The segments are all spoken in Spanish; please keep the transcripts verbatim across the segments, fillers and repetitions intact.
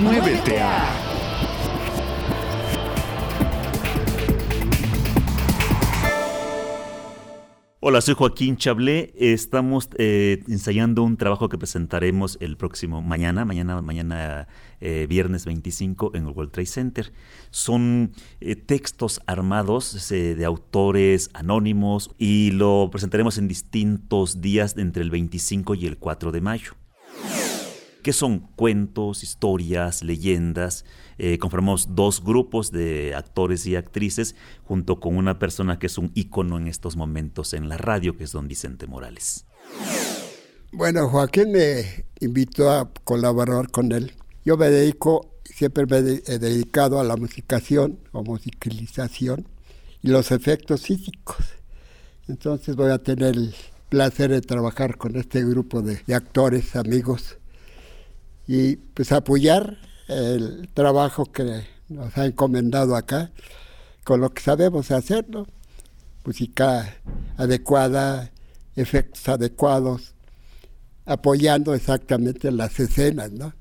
Muévete a... Hola, soy Joaquín Chablé. Estamos eh, ensayando un trabajo que presentaremos el próximo mañana, mañana, mañana eh, viernes veinticinco en el World Trade Center. Son eh, textos armados eh, de autores anónimos y lo presentaremos en distintos días entre el veinticinco y el cuatro de mayo. ¿Qué son? Cuentos, historias, leyendas. Eh, conformamos dos grupos de actores y actrices junto con una persona que es un ícono en estos momentos en la radio, que es don Vicente Morales. Bueno, Joaquín me invitó a colaborar con él. Yo me dedico, siempre me he dedicado a la musicación o musicalización y los efectos físicos. Entonces voy a tener el placer de trabajar con este grupo de, de actores, amigos, y pues apoyar el trabajo que nos ha encomendado acá con lo que sabemos hacer, ¿no? Música adecuada, efectos adecuados, apoyando exactamente las escenas, ¿no?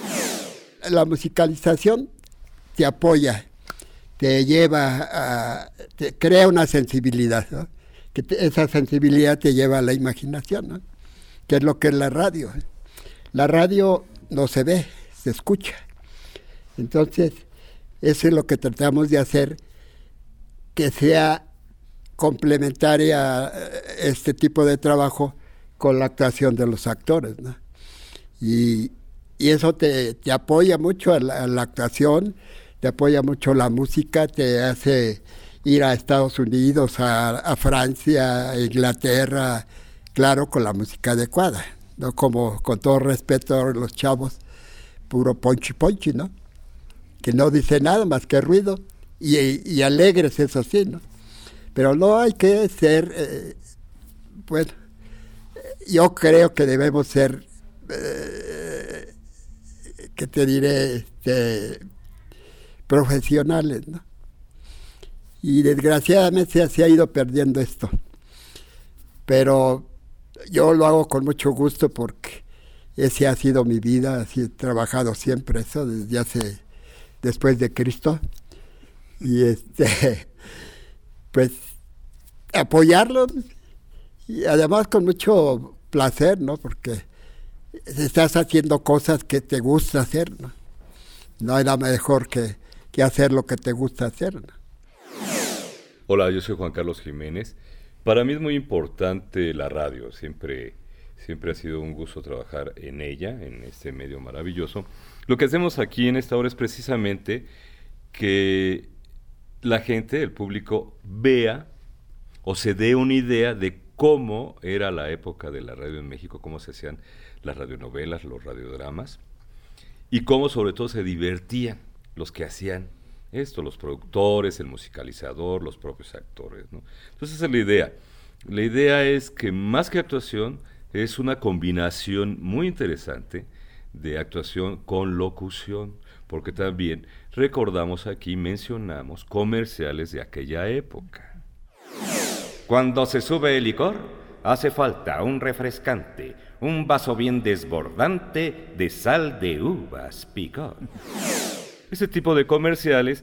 La musicalización te apoya, te lleva a, te crea una sensibilidad, ¿no? Que te, esa sensibilidad te lleva a la imaginación, ¿no? Que es lo que es la radio. La radio no se ve, se escucha. Entonces, eso es lo que tratamos de hacer, que sea complementaria este tipo de trabajo con la actuación de los actores, ¿no? Y, y eso te, te apoya mucho a la, a la actuación, te apoya mucho la música, te hace ir a Estados Unidos, a, a Francia, a Inglaterra, claro, con la música adecuada, no como, con todo respeto a los chavos, puro ponchi ponchi, ¿no? Que no dice nada más que ruido, y, y alegres, eso sí, ¿no? Pero no hay que ser, eh, bueno, yo creo que debemos ser, eh, ¿qué te diré? Este, profesionales, ¿no? Y desgraciadamente se ha ido perdiendo esto. Pero yo lo hago con mucho gusto porque ese ha sido mi vida, así he trabajado siempre eso desde hace, después de Cristo. Y este, pues apoyarlo y además con mucho placer, ¿no? Porque estás haciendo cosas que te gusta hacer, ¿no? No hay nada mejor que, que hacer lo que te gusta hacer, ¿no? Hola, yo soy Juan Carlos Jiménez. Para mí es muy importante la radio, siempre, siempre ha sido un gusto trabajar en ella, en este medio maravilloso. Lo que hacemos aquí en esta hora es precisamente que la gente, el público, vea o se dé una idea de cómo era la época de la radio en México, cómo se hacían las radionovelas, los radiodramas, y cómo sobre todo se divertían los que hacían esto, los productores, el musicalizador, los propios actores, ¿no? Entonces esa es la idea. La idea es que más que actuación, es una combinación muy interesante de actuación con locución, porque también recordamos aquí, mencionamos comerciales de aquella época. Cuando se sube el licor, hace falta un refrescante, un vaso bien desbordante de sal de uvas picor. Ese tipo de comerciales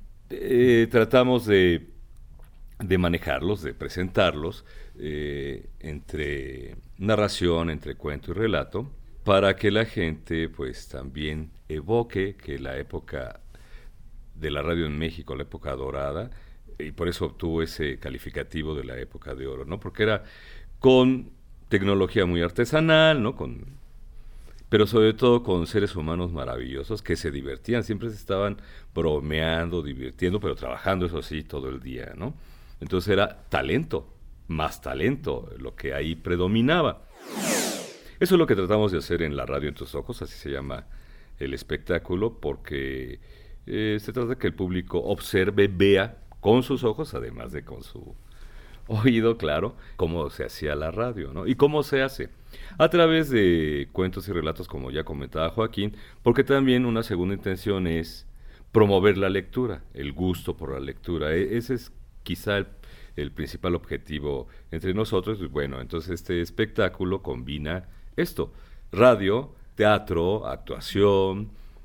eh, tratamos de, de manejarlos, de presentarlos eh, entre narración, entre cuento y relato, para que la gente pues también evoque que la época de la radio en México, la época dorada, y por eso obtuvo ese calificativo de la época de oro, ¿no? Porque era con tecnología muy artesanal, ¿no? Con pero sobre todo con seres humanos maravillosos que se divertían, siempre se estaban bromeando, divirtiendo, pero trabajando, eso sí, todo el día, ¿no? Entonces era talento, más talento, lo que ahí predominaba. Eso es lo que tratamos de hacer en La Radio en tus ojos, así se llama el espectáculo, porque eh, se trata de que el público observe, vea con sus ojos, además de con su oído, claro, cómo se hacía la radio, ¿no? Y cómo se hace. A través de cuentos y relatos, como ya comentaba Joaquín, porque también una segunda intención es promover la lectura, el gusto por la lectura. E- ese es quizá el, el principal objetivo entre nosotros. Y bueno, entonces este espectáculo combina esto, radio, teatro, actuación,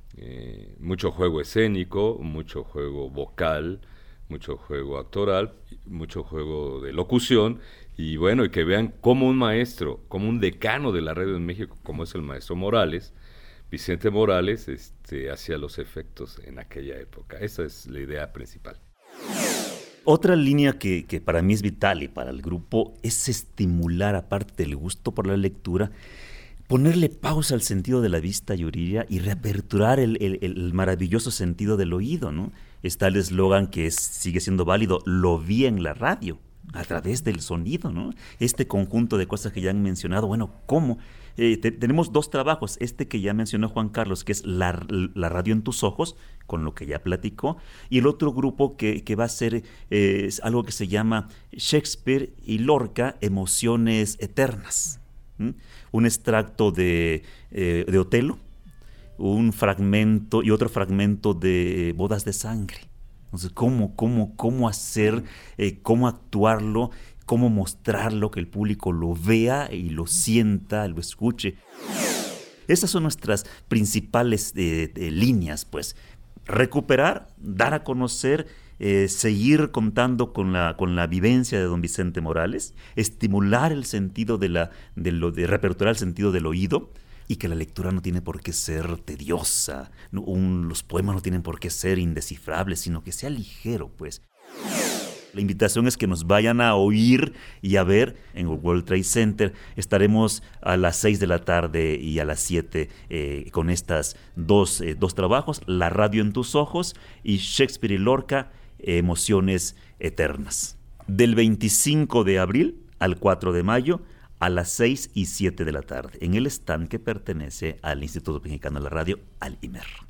Eh, mucho juego escénico, mucho juego vocal, mucho juego actoral, mucho juego de locución, y bueno, y que vean cómo un maestro, como un decano de la radio en México, como es el maestro Morales, Vicente Morales, este, hacía los efectos en aquella época. Esa es la idea principal. Otra línea que, que para mí es vital y para el grupo es estimular, aparte del gusto por la lectura, ponerle pausa al sentido de la vista, Yuriria, y reaperturar el, el, el maravilloso sentido del oído, ¿no? Está el eslogan que es, sigue siendo válido: lo vi en la radio, a través del sonido, ¿no? Este conjunto de cosas que ya han mencionado, bueno, ¿cómo? Eh, te, tenemos dos trabajos, este que ya mencionó Juan Carlos, que es la, la radio en tus ojos, con lo que ya platicó, y el otro grupo que, que va a ser eh, es algo que se llama Shakespeare y Lorca, Emociones Eternas. ¿Mm? Un extracto de, eh, de Otelo, un fragmento y otro fragmento de Bodas de Sangre. Entonces, ¿cómo, cómo, cómo hacer, eh, cómo actuarlo, cómo mostrarlo, que el público lo vea y lo sienta, lo escuche? Esas son nuestras principales eh, eh, líneas, pues. Recuperar, dar a conocer, eh, seguir contando con la, con la vivencia de don Vicente Morales, estimular el sentido de la, de lo, de reaperturar el sentido del oído, y que la lectura no tiene por qué ser tediosa, no, un, los poemas no tienen por qué ser indescifrables, sino que sea ligero, pues. La invitación es que nos vayan a oír y a ver en el World Trade Center. Estaremos a las seis de la tarde y a las siete eh, con estas dos, eh, dos trabajos, La radio en tus ojos y Shakespeare y Lorca, eh, Emociones Eternas. Del veinticinco de abril al cuatro de mayo, a las seis y siete de la tarde, en el stand que pertenece al Instituto Mexicano de la Radio, al I M E R.